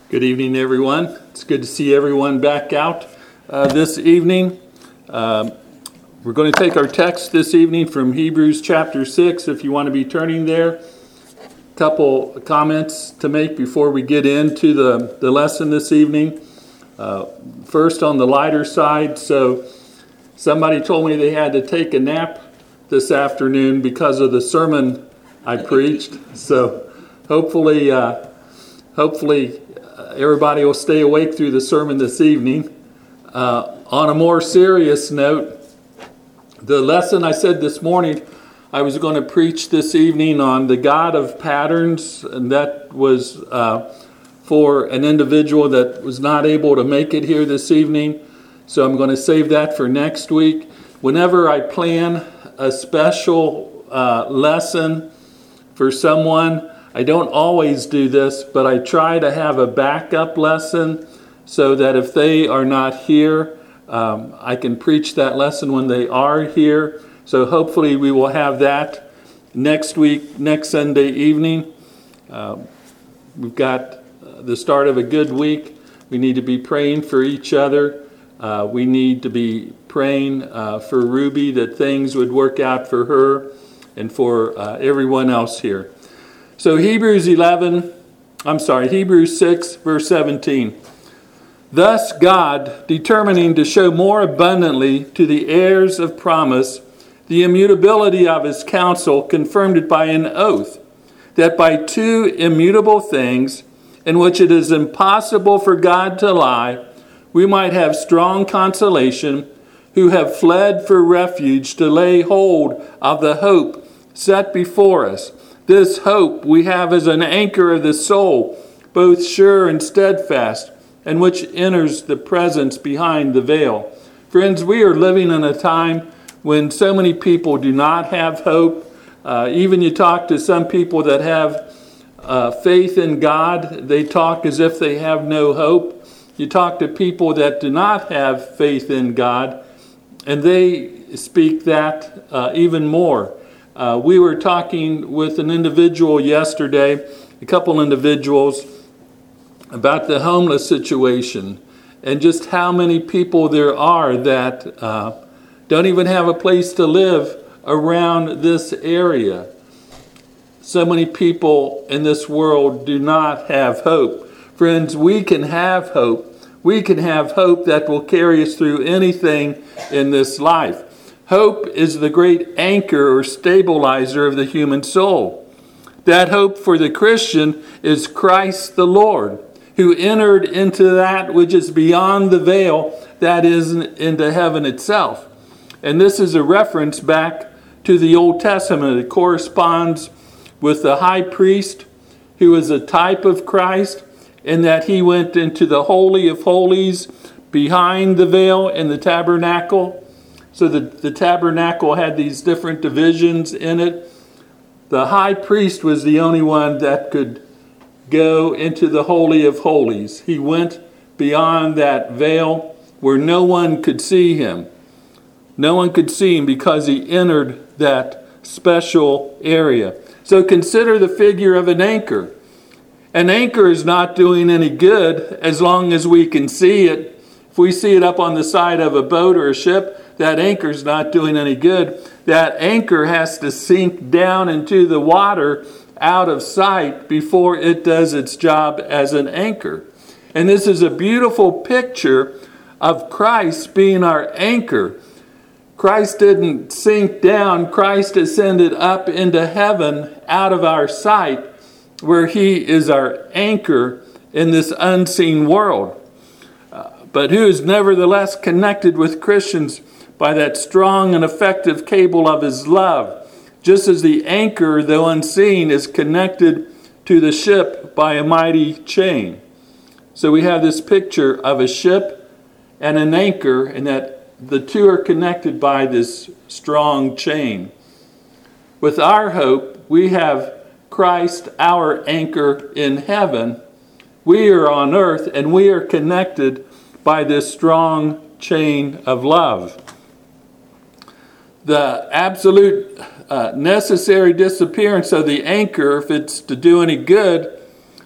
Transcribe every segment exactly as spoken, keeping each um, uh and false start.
Good evening, everyone. It's good to see everyone back out uh, this evening. Um, we're going to take our text this evening from Hebrews chapter six, if you want to be turning there. A couple comments to make before we get into the, the lesson this evening. Uh, first, on the lighter side, so somebody told me they had to take a nap this afternoon because of the sermon I preached. So hopefully, uh, hopefully, everybody will stay awake through the sermon this evening. Uh, on a more serious note, the lesson I said this morning, I was going to preach this evening on the God of patterns, and that was uh, for an individual that was not able to make it here this evening. So I'm going to save that for next week. Whenever I plan a special uh, lesson for someone, I don't always do this, but I try to have a backup lesson so that if they are not here, um, I can preach that lesson when they are here. So hopefully we will have that next week, next Sunday evening. Uh, we've got the start of a good week. We need to be praying for each other. Uh, we need to be praying uh, for Ruby that things would work out for her and for uh, everyone else here. So Hebrews eleven, I'm sorry, Hebrews six, verse seventeen. Thus God, determining to show more abundantly to the heirs of promise the immutability of his counsel, confirmed it by an oath, that by two immutable things, in which it is impossible for God to lie, we might have strong consolation, who have fled for refuge to lay hold of the hope set before us. This hope we have as an anchor of the soul, both sure and steadfast, and which enters the presence behind the veil. Friends, we are living in a time when so many people do not have hope. Uh, even you talk to some people that have uh, faith in God, they talk as if they have no hope. You talk to people that do not have faith in God, and they speak that uh, even more. Uh, we were talking with an individual yesterday, a couple individuals, about the homeless situation and just how many people there are that uh, don't even have a place to live around this area. So many people in this world do not have hope. Friends, we can have hope. We can have hope that will carry us through anything in this life. Hope is the great anchor or stabilizer of the human soul. That hope for the Christian is Christ the Lord, who entered into that which is beyond the veil, that is, into heaven itself. And this is a reference back to the Old Testament. It corresponds with the high priest, who is a type of Christ, in that he went into the Holy of Holies behind the veil in the tabernacle. So the, the tabernacle had these different divisions in it. The high priest was the only one that could go into the Holy of Holies. He went beyond that veil where no one could see him. No one could see him because he entered that special area. So consider the figure of an anchor. An anchor is not doing any good as long as we can see it. If we see it up on the side of a boat or a ship, that anchor's not doing any good. That anchor has to sink down into the water out of sight before it does its job as an anchor. And this is a beautiful picture of Christ being our anchor. Christ didn't sink down. Christ ascended up into heaven out of our sight, where he is our anchor in this unseen world. Uh, but who is nevertheless connected with Christians by that strong and effective cable of his love, just as the anchor, though unseen, is connected to the ship by a mighty chain. So we have this picture of a ship and an anchor, and that the two are connected by this strong chain. With our hope, we have Christ, our anchor in heaven. We are on earth, and we are connected by this strong chain of love. The absolute uh, necessary disappearance of the anchor, if it's to do any good,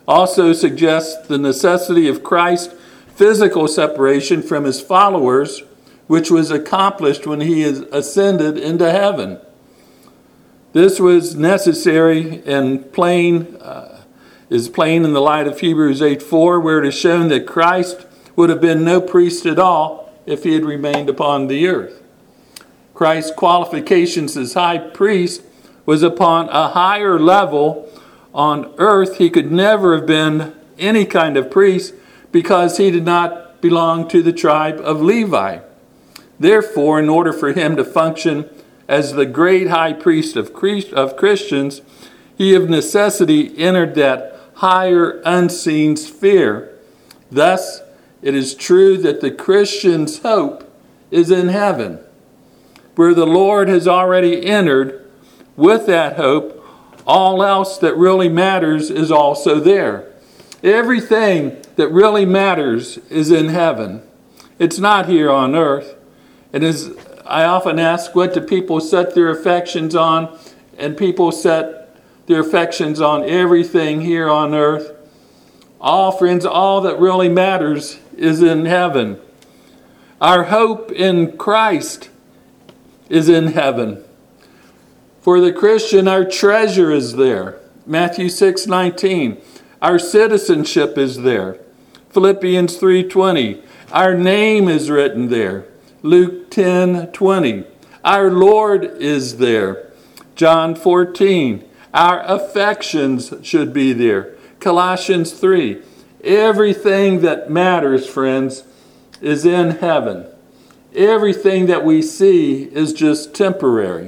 also suggests the necessity of Christ's physical separation from his followers, which was accomplished when he is ascended into heaven. This was necessary and plain, uh, is plain in the light of Hebrews eight four, where it is shown that Christ would have been no priest at all if he had remained upon the earth. Christ's qualifications as high priest was upon a higher level. On earth, he could never have been any kind of priest because he did not belong to the tribe of Levi. Therefore, in order for him to function as the great high priest of Christians, he of necessity entered that higher unseen sphere. Thus, it is true that the Christian's hope is in heaven, where the Lord has already entered. With that hope, all else that really matters is also there. Everything that really matters is in heaven. It's not here on earth. And as I often ask, what do people set their affections on? And people set their affections on everything here on earth. All, friends, all that really matters is in heaven. Our hope in Christ is in heaven. For the Christian, our treasure is there. Matthew six nineteen. Our citizenship is there. Philippians three twenty. Our name is written there. Luke ten twenty. Our Lord is there. John fourteen. Our affections should be there. Colossians three. Everything that matters, friends, is in heaven. Everything that we see is just temporary.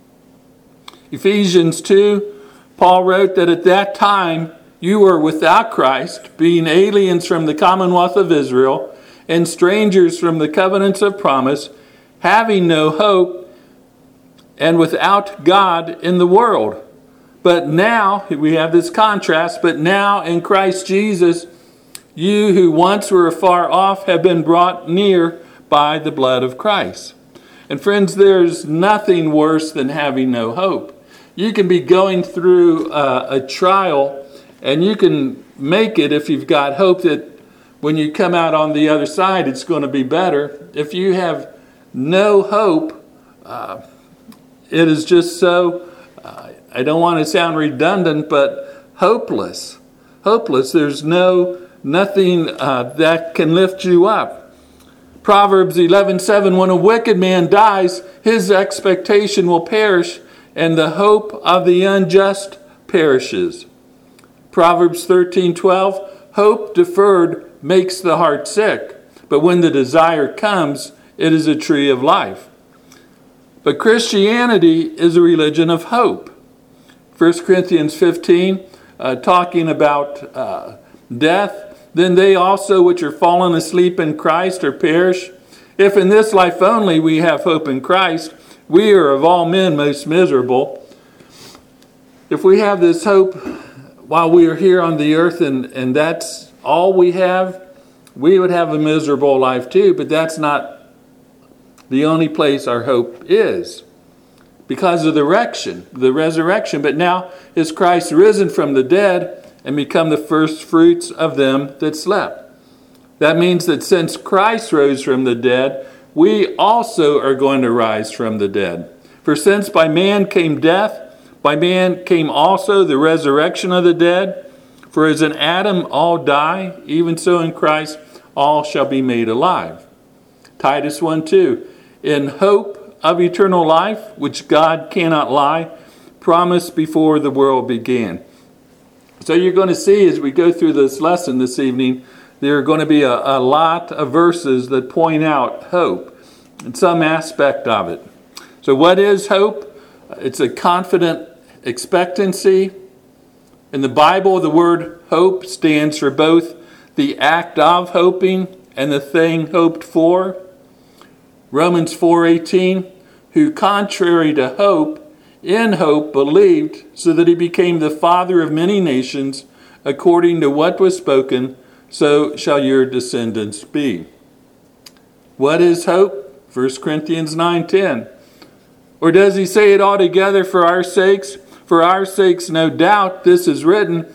Ephesians two, Paul wrote that at that time you were without Christ, being aliens from the commonwealth of Israel and strangers from the covenants of promise, having no hope and without God in the world. But now, we have this contrast, but now in Christ Jesus, you who once were afar off have been brought near by the blood of Christ. And friends, there's nothing worse than having no hope. You can be going through uh, a trial, and you can make it if you've got hope that when you come out on the other side, it's going to be better. If you have no hope, uh, it is just so, uh, I don't want to sound redundant, but hopeless. Hopeless. There's no nothing uh, that can lift you up. Proverbs eleven seven, when a wicked man dies, his expectation will perish, and the hope of the unjust perishes. Proverbs thirteen twelve, hope deferred makes the heart sick, but when the desire comes, it is a tree of life. But Christianity is a religion of hope. First Corinthians fifteen, uh, talking about uh, death, then they also which are fallen asleep in Christ are perished. If in this life only we have hope in Christ, we are of all men most miserable. If we have this hope while we are here on the earth and, and that's all we have, we would have a miserable life too, but that's not the only place our hope is. Because of the resurrection, the resurrection, but now is Christ risen from the dead and become the first fruits of them that slept. That means that since Christ rose from the dead, we also are going to rise from the dead. For since by man came death, by man came also the resurrection of the dead. For as in Adam all die, even so in Christ all shall be made alive. Titus one two, in hope of eternal life, which God cannot lie, promised before the world began. So you're going to see as we go through this lesson this evening, there are going to be a, a lot of verses that point out hope and some aspect of it. So what is hope? It's a confident expectancy. In the Bible, the word hope stands for both the act of hoping and the thing hoped for. Romans four eighteen, who contrary to hope, in hope believed, so that he became the father of many nations, according to what was spoken, so shall your descendants be. What is hope? First Corinthians nine ten. Or does he say it altogether for our sakes? For our sakes, no doubt, this is written,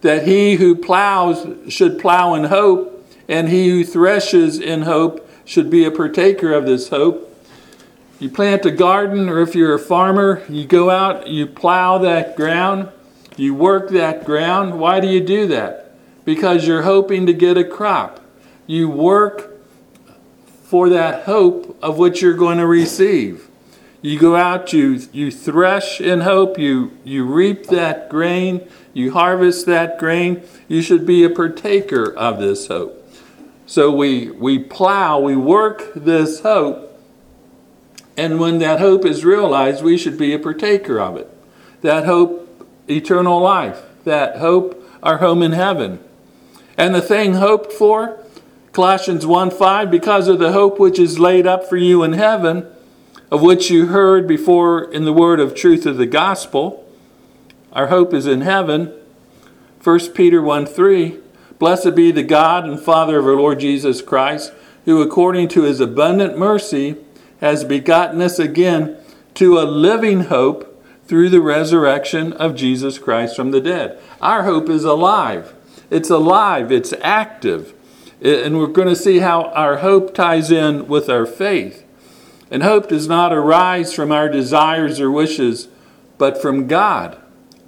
that he who plows should plow in hope, and he who threshes in hope should be a partaker of this hope. You plant a garden, or if you're a farmer, you go out, you plow that ground, you work that ground. Why do you do that? Because you're hoping to get a crop. You work for that hope of what you're going to receive. You go out, you you thresh in hope, you, you reap that grain, you harvest that grain. You should be a partaker of this hope. So we, we plow, we work this hope, and when that hope is realized, we should be a partaker of it. That hope, eternal life. That hope, our home in heaven. And the thing hoped for, Colossians one five, because of the hope which is laid up for you in heaven, of which you heard before in the word of truth of the gospel. Our hope is in heaven. First Peter one three, blessed be the God and Father of our Lord Jesus Christ, who according to his abundant mercy has begotten us again to a living hope through the resurrection of Jesus Christ from the dead. Our hope is alive. It's alive. It's active. And we're going to see how our hope ties in with our faith. And hope does not arise from our desires or wishes, but from God.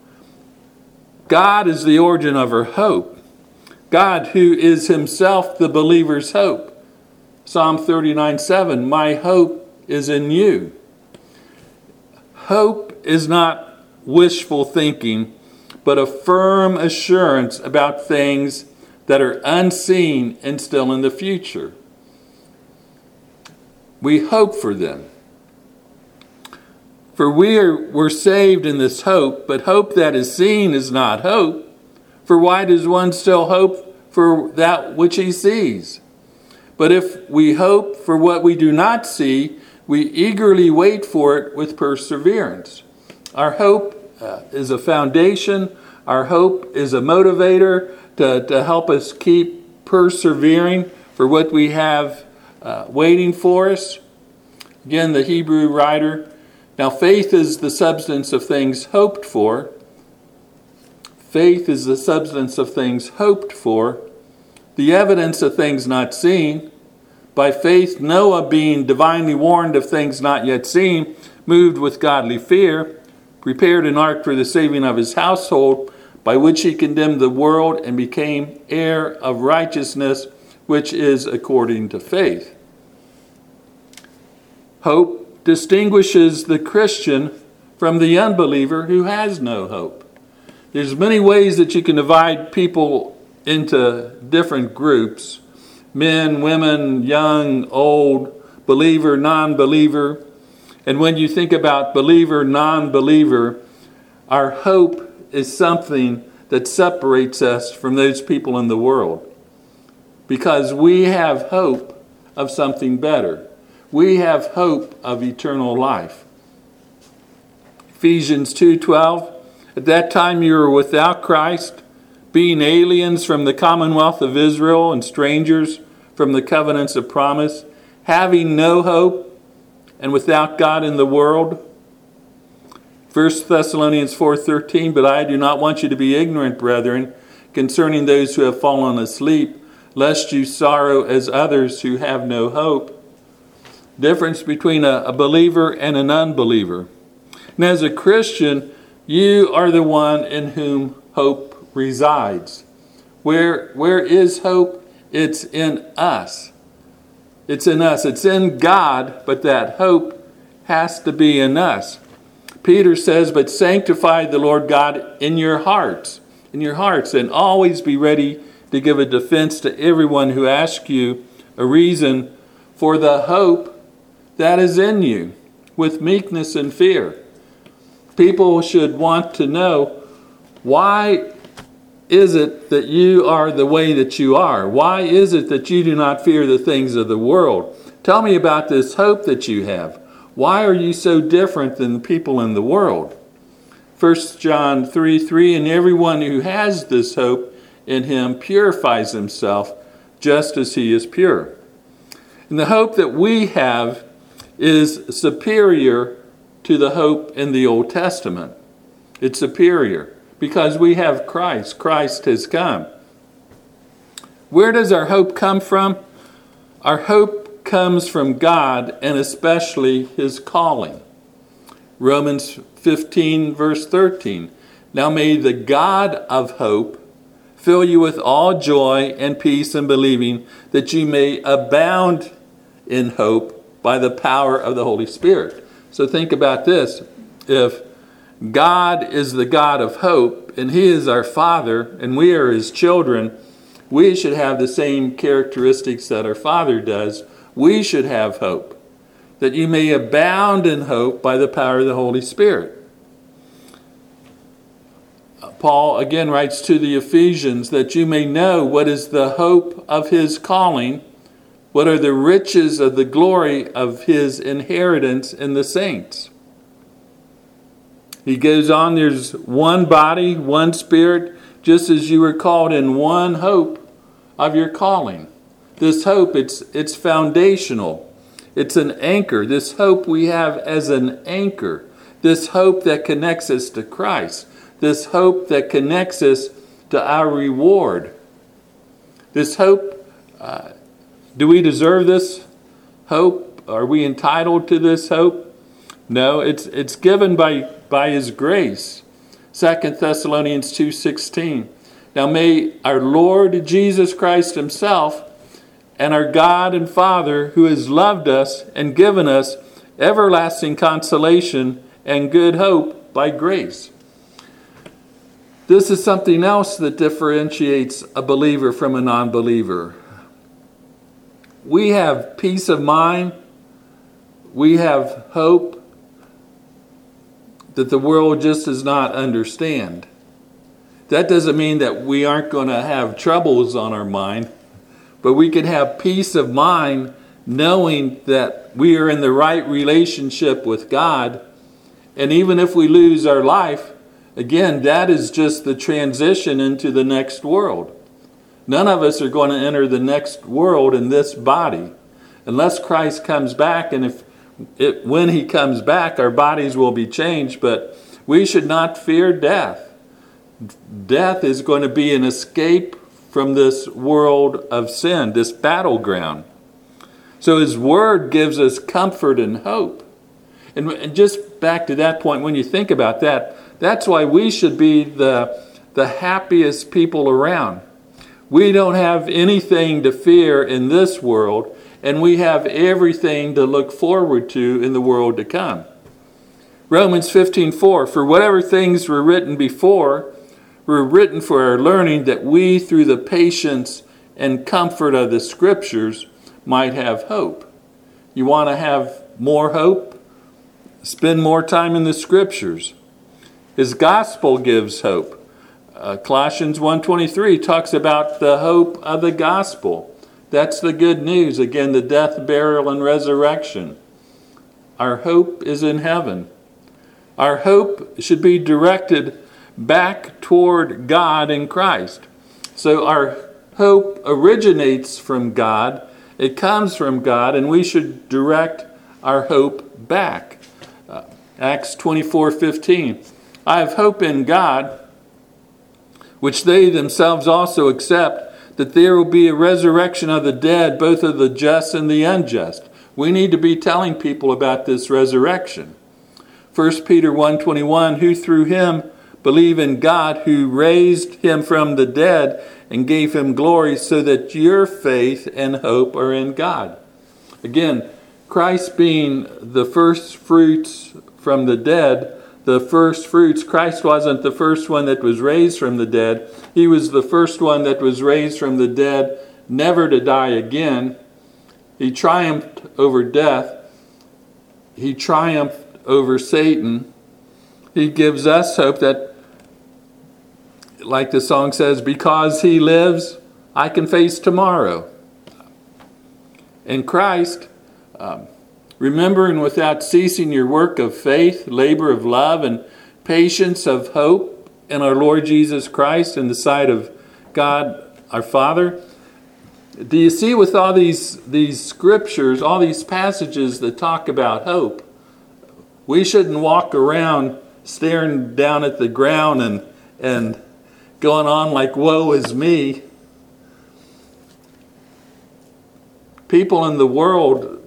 God is the origin of our hope. God, who is himself the believer's hope. Psalm thirty-nine seven, my hope is in you. Hope is not wishful thinking, but a firm assurance about things that are unseen and still in the future. We hope for them. For we are we're saved in this hope, but hope that is seen is not hope. For why does one still hope for that which he sees? But if we hope for what we do not see, we eagerly wait for it with perseverance. Our hope uh, is a foundation. Our hope is a motivator to, to help us keep persevering for what we have uh, waiting for us. Again, the Hebrew writer, now faith is the substance of things hoped for. Faith is the substance of things hoped for, the evidence of things not seen. By faith, Noah, being divinely warned of things not yet seen, moved with godly fear, prepared an ark for the saving of his household, by which he condemned the world and became heir of righteousness, which is according to faith. Hope distinguishes the Christian from the unbeliever who has no hope. There's many ways that you can divide people into different groups. Men, women, young, old, believer, non-believer. And when you think about believer, non-believer, our hope is something that separates us from those people in the world. Because we have hope of something better. We have hope of eternal life. Ephesians two twelve, at that time you were without Christ, being aliens from the commonwealth of Israel and strangers from the covenants of promise, having no hope and without God in the world. First Thessalonians four thirteen, but I do not want you to be ignorant, brethren, concerning those who have fallen asleep, lest you sorrow as others who have no hope. Difference between a, a believer and an unbeliever. And as a Christian, you are the one in whom hope resides. Where, where is hope? It's in us. It's in us. It's in God, but that hope has to be in us. Peter says, but sanctify the Lord God in your hearts, in your hearts, and always be ready to give a defense to everyone who asks you a reason for the hope that is in you, with meekness and fear. People should want to know, why is it that you are the way that you are? Why is it that you do not fear the things of the world? Tell me about this hope that you have. Why are you so different than the people in the world? First John three three, and everyone who has this hope in him purifies himself just as he is pure. And the hope that we have is superior to the hope in the Old Testament. It's superior Because we have Christ. Christ has come. Where does our hope come from? Our hope comes from God, and especially his calling. Romans fifteen, verse thirteen. Now may the God of hope fill you with all joy and peace in believing, that you may abound in hope by the power of the Holy Spirit. So think about this. If God is the God of hope, and he is our Father, and we are his children, we should have the same characteristics that our Father does. We should have hope, that you may abound in hope by the power of the Holy Spirit. Paul again writes to the Ephesians that you may know what is the hope of his calling, what are the riches of the glory of his inheritance in the saints. He goes on, there's one body, one spirit, just as you were called in one hope of your calling. This hope, it's it's foundational. It's an anchor. This hope we have as an anchor. This hope that connects us to Christ. This hope that connects us to our reward. This hope, uh, do we deserve this hope? Are we entitled to this hope? No, it's it's given by, by his grace. Second Thessalonians two sixteen. Now may our Lord Jesus Christ himself and our God and Father, who has loved us and given us everlasting consolation and good hope by grace. This is something else that differentiates a believer from a non-believer. We have peace of mind. We have hope that the world just does not understand. That doesn't mean that we aren't going to have troubles on our mind, but we can have peace of mind knowing that we are in the right relationship with God. And even if we lose our life, again, that is just the transition into the next world. None of us are going to enter the next world in this body unless Christ comes back. And if it, when he comes back, our bodies will be changed. But we should not fear death. Death is going to be an escape from this world of sin, this battleground. So his word gives us comfort and hope. And, and just back to that point, when you think about that, that's why we should be the, the happiest people around. We don't have anything to fear in this world, and we have everything to look forward to in the world to come. Romans fifteen four, for whatever things were written before were written for our learning, that we, through the patience and comfort of the Scriptures, might have hope. You want to have more hope? Spend more time in the Scriptures. His gospel gives hope. Uh, Colossians one twenty-three talks about the hope of the gospel. That's the good news. Again, the death, burial, and resurrection. Our hope is in heaven. Our hope should be directed back toward God in Christ. So our hope originates from God. It comes from God, and we should direct our hope back. Uh, Acts twenty-four fifteen. I have hope in God, which they themselves also accept, that there will be a resurrection of the dead, both of the just and the unjust. We need to be telling people about this resurrection. First Peter one twenty-one, who through him believe in God, who raised him from the dead and gave him glory, so that your faith and hope are in God. Again, Christ being the first fruits from the dead, the first fruits, Christ wasn't the first one that was raised from the dead. He was the first one that was raised from the dead, never to die again. He triumphed over death. He triumphed over Satan. He gives us hope that, like the song says, because he lives, I can face tomorrow. In Christ, um, remembering without ceasing your work of faith, labor of love, and patience of hope in our Lord Jesus Christ in the sight of God our Father. Do you see with all these, these scriptures, all these passages that talk about hope, we shouldn't walk around staring down at the ground and, and going on like, woe is me. People in the world,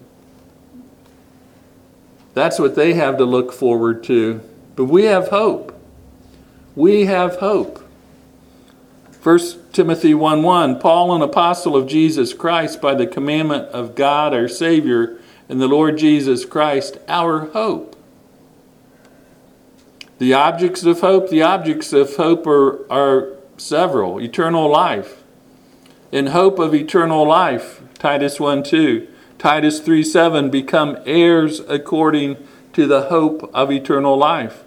that's what they have to look forward to. But we have hope. We have hope. First Timothy one one, Paul, an apostle of Jesus Christ, by the commandment of God our Savior and the Lord Jesus Christ, our hope. The objects of hope, the objects of hope are, are several. Eternal life. In hope of eternal life, Titus one two. Titus three seven, become heirs according to the hope of eternal life.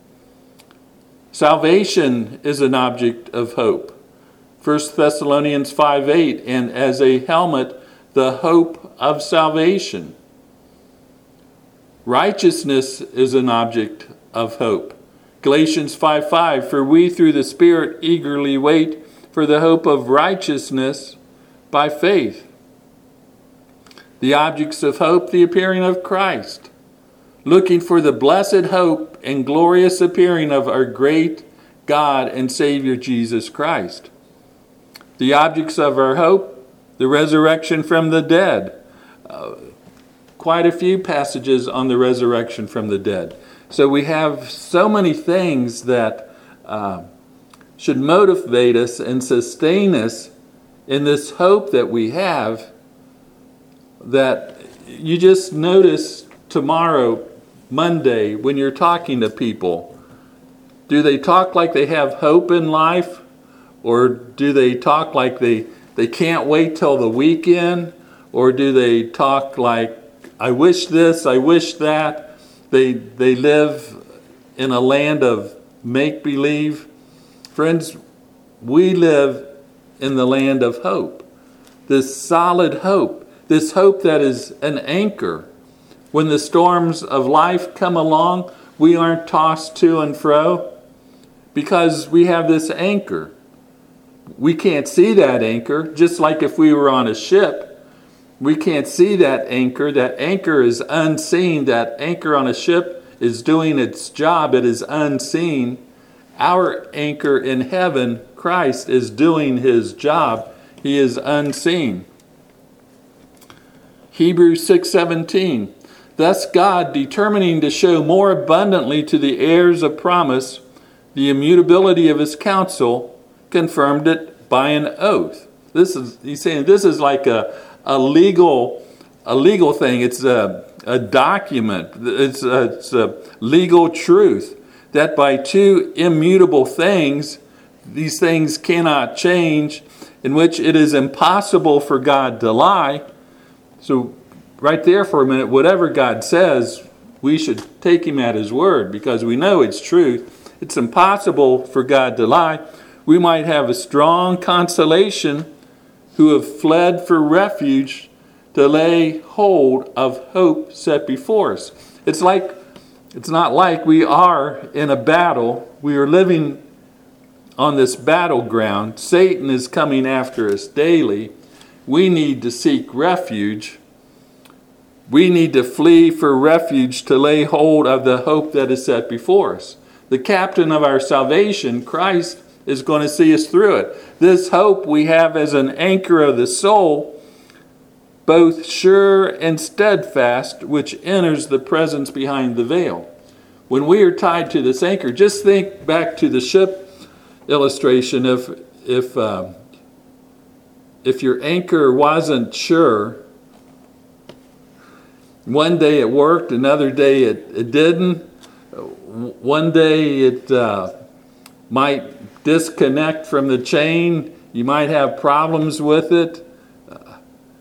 Salvation is an object of hope. First Thessalonians five eight, and as a helmet, the hope of salvation. Righteousness is an object of hope. Galatians five five, for we through the Spirit eagerly wait for the hope of righteousness by faith. The objects of hope, the appearing of Christ. Looking for the blessed hope and glorious appearing of our great God and Savior Jesus Christ. The objects of our hope, the resurrection from the dead. Uh, quite a few passages on the resurrection from the dead. So we have so many things that uh, should motivate us and sustain us in this hope that we have, that you just notice tomorrow, Monday, when you're talking to people, do they talk like they have hope in life? Or do they talk like they, they can't wait till the weekend? Or do they talk like, I wish this, I wish that? They, they live in a land of make-believe. Friends, we live in the land of hope. This solid hope. This hope that is an anchor. When the storms of life come along, we aren't tossed to and fro because we have this anchor. We can't see that anchor, just like if we were on a ship. We can't see that anchor. That anchor is unseen. That anchor on a ship is doing its job. It is unseen. Our anchor in heaven, Christ, is doing his job. He is unseen. Hebrews six seventeen. Thus God, determining to show more abundantly to the heirs of promise the immutability of his counsel, confirmed it by an oath. This is, he's saying this is like a, a legal a legal thing. It's a, a document. It's a, it's a legal truth that by two immutable things, these things cannot change, in which it is impossible for God to lie. So right there for a minute, whatever God says, we should take him at his word because we know it's truth. It's impossible for God to lie. We might have a strong consolation who have fled for refuge to lay hold of hope set before us. It's like, it's not like we are in a battle. We are living on this battleground. Satan is coming after us daily. We need to seek refuge. We need to flee for refuge to lay hold of the hope that is set before us. The captain of our salvation, Christ, is going to see us through it. This hope we have as an anchor of the soul, both sure and steadfast, which enters the presence behind the veil. When we are tied to this anchor, just think back to the ship illustration. If if uh, if your anchor wasn't sure, one day it worked, another day it, it didn't. One day it uh, might disconnect from the chain. You might have problems with it. Uh,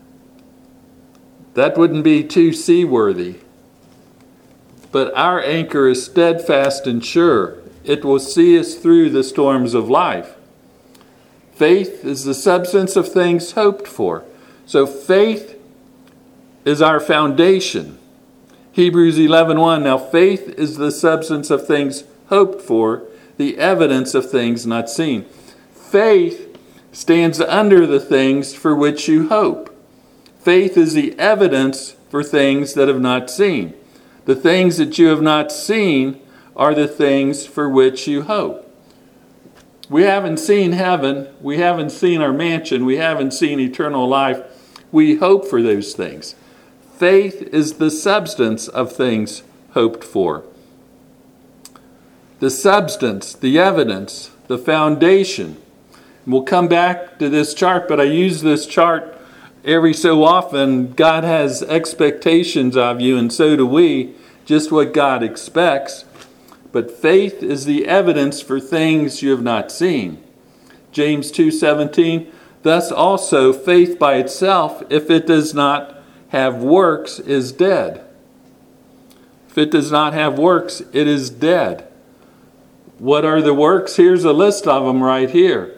that wouldn't be too seaworthy. But our anchor is steadfast and sure. It will see us through the storms of life. Faith is the substance of things hoped for. So faith is our foundation. Hebrews eleven one, now faith is the substance of things hoped for, the evidence of things not seen. Faith stands under the things for which you hope. Faith is the evidence for things that have not seen. The things that you have not seen are the things for which you hope. We haven't seen heaven. We haven't seen our mansion. We haven't seen eternal life. We hope for those things. Faith is the substance of things hoped for. The substance, the evidence, the foundation. We'll come back to this chart, but I use this chart every so often. God has expectations of you, and so do we, just what God expects. But faith is the evidence for things you have not seen. James two seventeen, thus also faith by itself, if it does not have works, is dead. If it does not have works, it is dead. What are the works? Here's a list of them right here.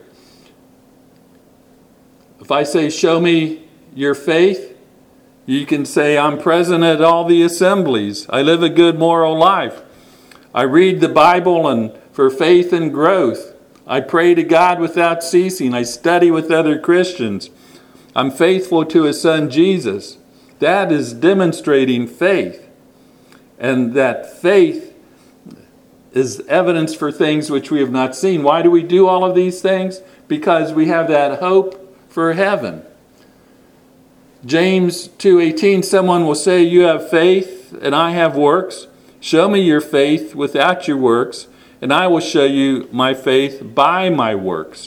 If I say, show me your faith, you can say, I'm present at all the assemblies. I live a good moral life. I read the Bible and for faith and growth. I pray to God without ceasing. I study with other Christians. I'm faithful to His Son Jesus. That is demonstrating faith. And that faith is evidence for things which we have not seen. Why do we do all of these things? Because we have that hope for heaven. James two eighteen, someone will say, you have faith and I have works. Show me your faith without your works, and I will show you my faith by my works.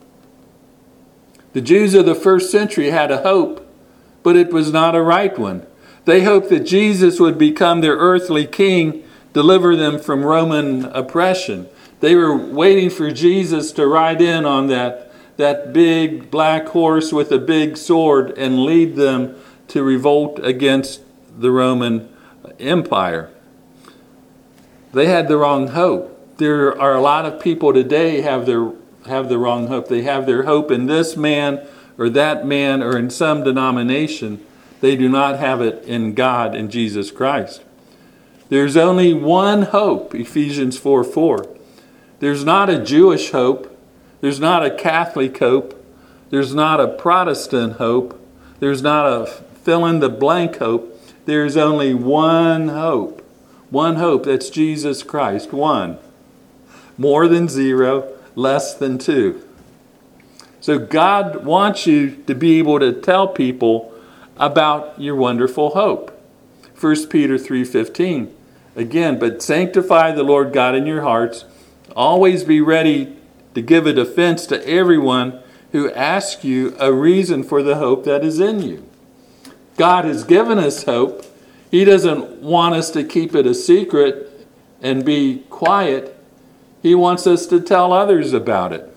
The Jews of the first century had a hope, but it was not a right one. They hoped that Jesus would become their earthly king, deliver them from Roman oppression. They were waiting for Jesus to ride in on that, that big black horse with a big sword and lead them to revolt against the Roman Empire. They had the wrong hope. There are a lot of people today have their have the wrong hope. They have their hope in this man or that man or in some denomination. They do not have it in God, in Jesus Christ. There's only one hope, Ephesians four four. There's not a Jewish hope. There's not a Catholic hope. There's not a Protestant hope. There's not a fill-in-the-blank hope. There's only one hope. One hope, that's Jesus Christ. One. More than zero, less than two. So God wants you to be able to tell people about your wonderful hope. First Peter three fifteen. Again, but sanctify the Lord God in your hearts. Always be ready to give a defense to everyone who asks you a reason for the hope that is in you. God has given us hope. He doesn't want us to keep it a secret and be quiet. He wants us to tell others about it.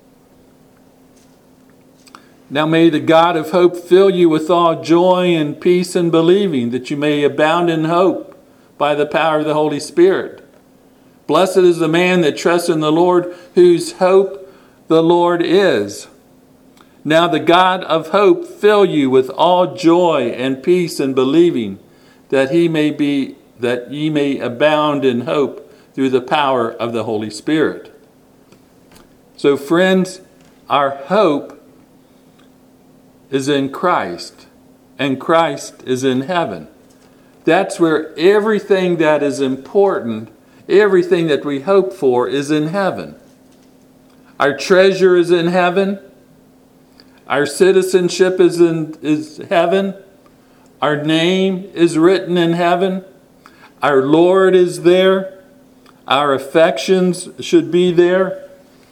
Now may the God of hope fill you with all joy and peace in believing, that you may abound in hope by the power of the Holy Spirit. Blessed is the man that trusts in the Lord, whose hope the Lord is. Now the God of hope fill you with all joy and peace in believing, that he may be that ye may abound in hope through the power of the Holy Spirit. So friends, our hope is in Christ, and Christ is in heaven. That's where everything that is important, everything that we hope for, is in heaven. Our treasure is in heaven. Our citizenship is in is heaven. Our name is written in heaven. Our Lord is there. Our affections should be there.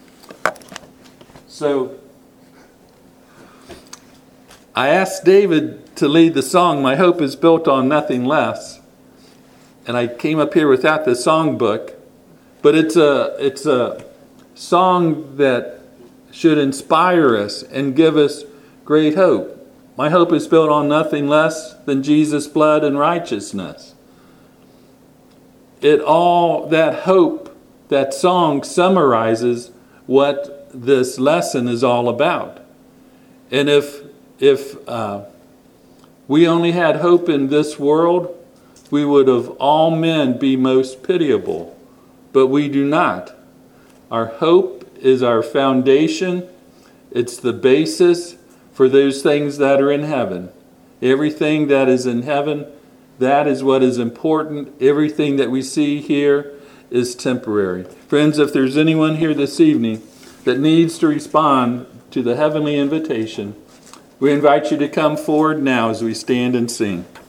So I asked David to lead the song, My Hope is Built on Nothing Less. And I came up here without the songbook. But it's a, it's a song that should inspire us and give us great hope. My hope is built on nothing less than Jesus' blood and righteousness. It all, that hope, that song summarizes what this lesson is all about. And if if uh, we only had hope in this world, we would of all men be most pitiable. But we do not. Our hope is our foundation. It's the basis for those things that are in heaven. Everything that is in heaven, that is what is important. Everything that we see here is temporary. Friends, if there's anyone here this evening that needs to respond to the heavenly invitation, we invite you to come forward now as we stand and sing.